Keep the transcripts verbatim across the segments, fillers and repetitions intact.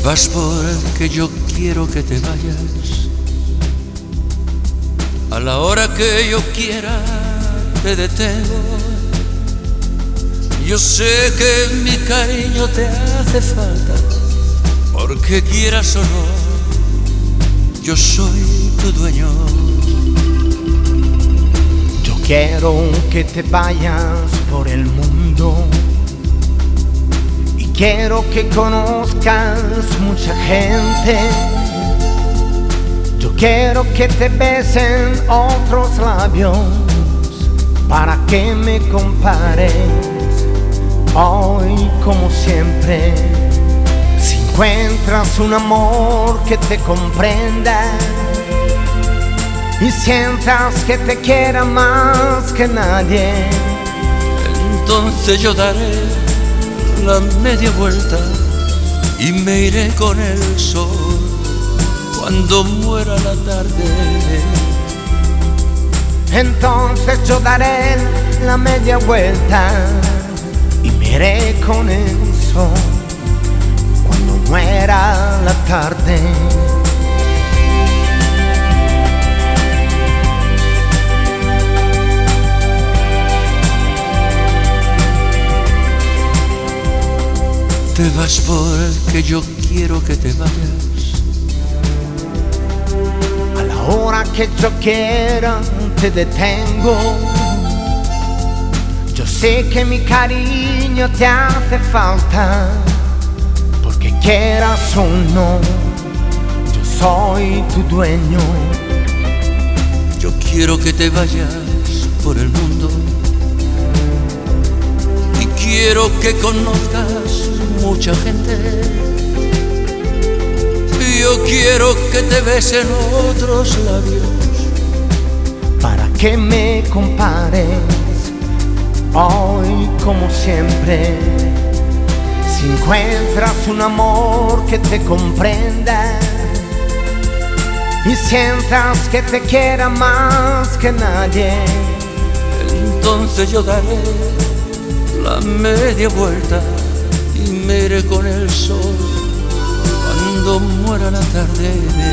vas porque yo quiero que te vayas. A la hora que yo quiera te detengo. Yo sé que mi cariño te hace falta, porque quieras o no, yo soy tu dueño. Yo quiero que te vayas por el mundo y quiero que conozcas mucha gente. Yo quiero que te besen otros labios para que me compares hoy como siempre. Si encuentras un amor que te comprenda y sientas que te quiera más que nadie, entonces yo daré la media vuelta y me iré con el sol cuando muera la tarde. Entonces yo daré la media vuelta y me iré con el sol cuando muera la tarde. Te vas porque yo quiero que te vayas. A la hora que yo quiera te detengo. Yo sé que mi cariño te hace falta, porque quieras o no, yo soy tu dueño. Yo quiero que te vayas por el mundo y quiero que conozcas mucha gente. Yo quiero que te besen otros labios para que me compares hoy como siempre. Si encuentras un amor que te comprenda y sientas que te quiera más que nadie, entonces yo daré la media vuelta y me iré con el sol cuando muera la tarde.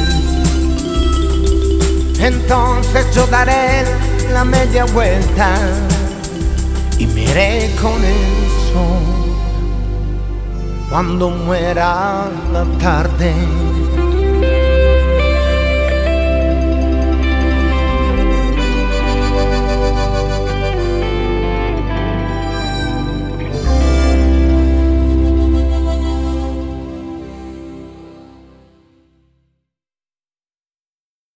Entonces yo daré la media vuelta y me iré con el sol cuando muera la tarde.